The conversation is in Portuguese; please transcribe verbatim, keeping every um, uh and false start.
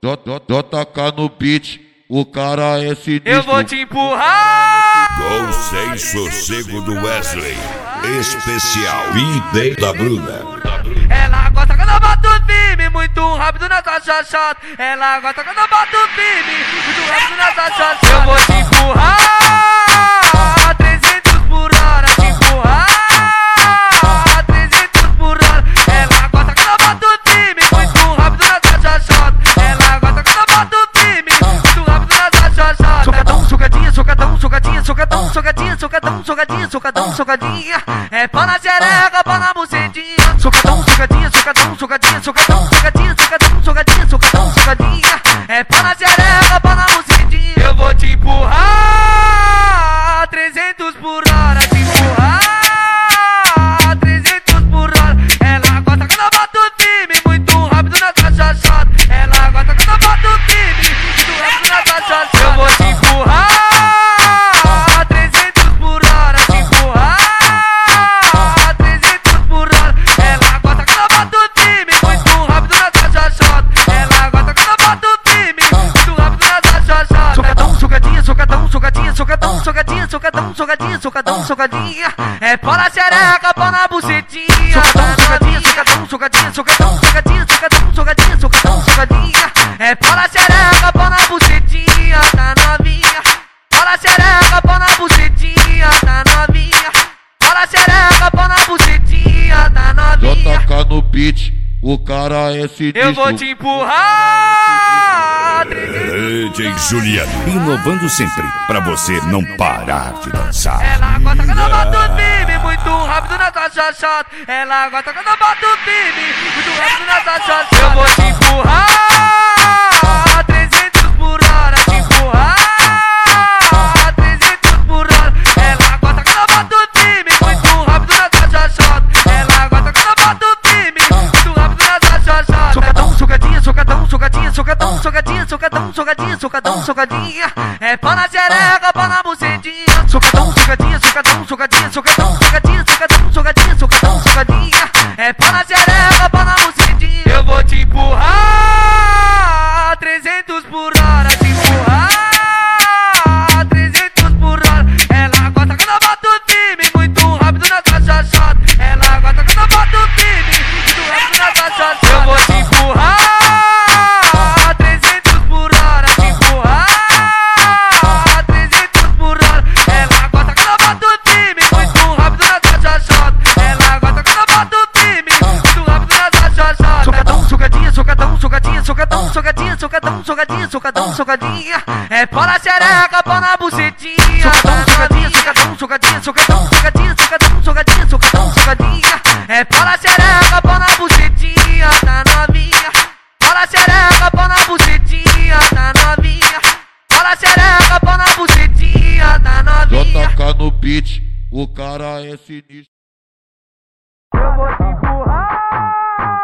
J K no beat, o cara é sinistro. Eu vou te empurrar. Com sem sossego do Wesley. Especial V-Day da Bruna. Ela gosta quando eu bato firme, muito rápido nessa chachata. Ela gosta quando eu bato firme, muito rápido nessa chachata. Eu vou te empurrar, trezentos por hora, te empurrar, trezentos por hora. Ela gosta quando eu bato firme, muito rápido nessa chachata. Ela gosta quando eu bato firme, muito rápido nessa chachata. Socadão, socadinha, socadão, socadinha, socadão, socadinha, socadão, socadinha, socadão, socadinha. É pau na xereca, pau na bucetinha. Socadão, socadinha, socadão, socadinha, socadão, socadinha, socadão, socadinha, socadão, socadinha. É pau na xereca, pau na bucetinha. Eu vou te empurrar, trezentos por hora, te empurrar, trezentos por hora. Ela gosta quando eu bato firme, muito rápido nessa chachata. Ela gosta quando eu bato firme, muito rápido nessa chachata. Eu vou te empurrar, trezentos por hora, te empurrar, trezentos por hora. Ela gosta quando eu bato firme, muito rápido nessa chachata. Ela gosta quando eu bato firme, muito rápido nessa chachata. Socadão, socadinha, socadão, socadinha, socadão, socadinha, socadão, socadinha, socadão, socadinha. É pau na xereca, pau na bucetinha. Socadão, socadinha, socadão, socadinha, socadão, socadinha, socadão, socadinha, socadão, socadinha. É pau na xereca, pau na bucetinha, tá novinha. Pau na xereca, pau na bucetinha, tá novinha. Pau na xereca, pau na bucetinha, tá novinha. J K no beat, o cara é sinistro. Eu vou te empurrar, D J Juliano, inovando sempre, pra você não parar de dançar. ela gosta quando eu bato firme, muito rápido nessa chachata. Ela gosta quando eu bato firme, muito rápido nessa chachata. Eu vou te empurrar, trezentos por hora, te empurrar, trezentos por hora. Ela gosta quando eu bato firme, muito rápido nessa chachata. Ela gosta quando eu bato firme, muito rápido nessa chachata. Socadão, socadinha, socadão, socadinha, socadão, socadinha, socadão, socadinha, socadão, socadinha. É pau na xereca, pau na bucetinha. Socadão, socadinha, socadão, socadinha, socadão, socadinha, socadão, socadinha, socadão, socadinha. É pau na xereca, pau na bucetinha. Eu vou te empurrar, trezentos por hora, te empurrar, trezentos por hora. Ela gosta quando eu bato firme, muito rápido nessa chachata. Ela gosta quando eu bato firme, muito rápido nessa chachata. Eu vou te empurrar, trezentos por hora, te empurrar, trezentos por hora. Ela gosta quando eu bato firme, muito rápido nessa chachata. Ela gosta quando eu bato firme, muito rápido nessa chachata. Socadão, socadinha, socadão, socadinha, socadão, socadinha, socadão, socadinha, socadão, socadinha. É pau na xereca, pau na bucetinha. Socadão, socadinha, socadão, socadinha, socadão, socadinha, socadão, socadinha, socadão, socadinha. É pau na xereca, pau na bucetinha, tá novinha. Pau na xereca, pau na bucetinha, tá novinha. Pau na xereca, pau na bucetinha, tá novinha. J K no beat, o cara é sinistro. Eu vou te empurrar.